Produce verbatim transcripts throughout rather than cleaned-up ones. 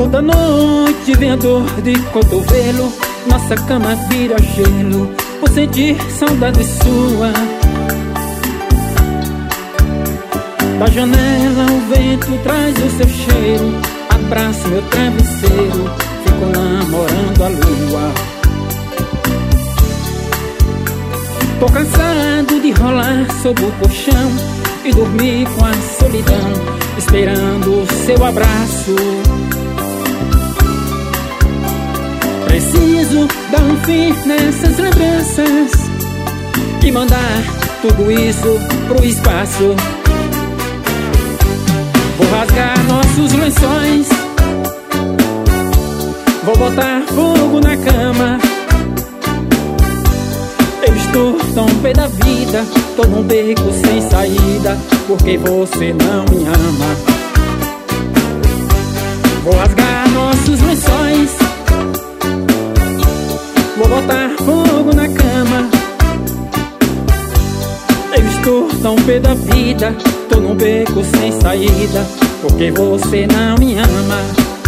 Toda noite vem a dor de cotovelo, nossa cama vira gelo por sentir saudade sua. Da janela o vento traz o seu cheiro, abraço meu travesseiro, fico namorando a lua. Tô cansado de rolar sob o colchão e dormir com a solidão, esperando o seu abraço. Preciso dar um fim nessas lembranças e mandar tudo isso pro espaço. Vou rasgar nossos lençóis, vou botar fogo na cama. Eu estou tão pé da vida, tô num beco sem saída, porque você não me ama. Vou rasgar nossos lençóis, vou botar fogo na cama. Eu estou tão pé da vida, tô num beco sem saída, porque você não me ama.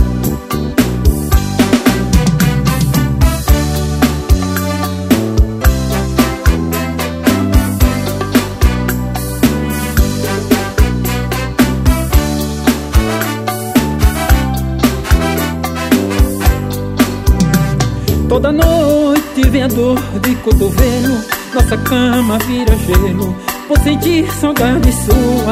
Toda noite vem a dor de cotovelo, nossa cama vira gelo por sentir saudade sua.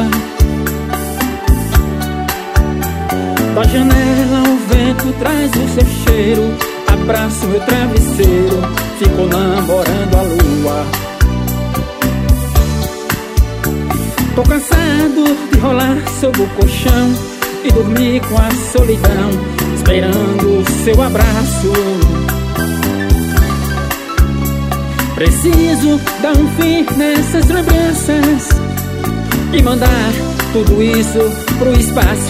Da janela o vento traz o seu cheiro, abraço meu travesseiro, fico namorando a lua. Tô cansado de rolar sob o colchão e dormir com a solidão, esperando o seu abraço. Preciso dar um fim nessas lembranças e mandar tudo isso pro espaço.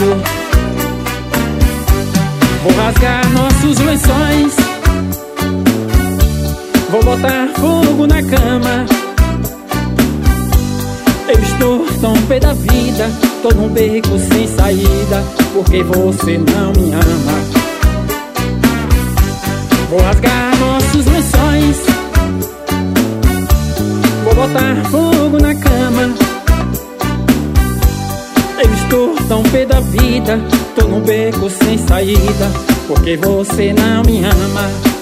Vou rasgar nossos lençóis, vou botar fogo na cama. Eu estou tão pé da vida, tô num beco sem saída, porque você não me ama. Vou rasgar nossos lençóis, vou botar fogo na cama. Eu estou tão pé da vida, tô num beco sem saída, porque você não me ama.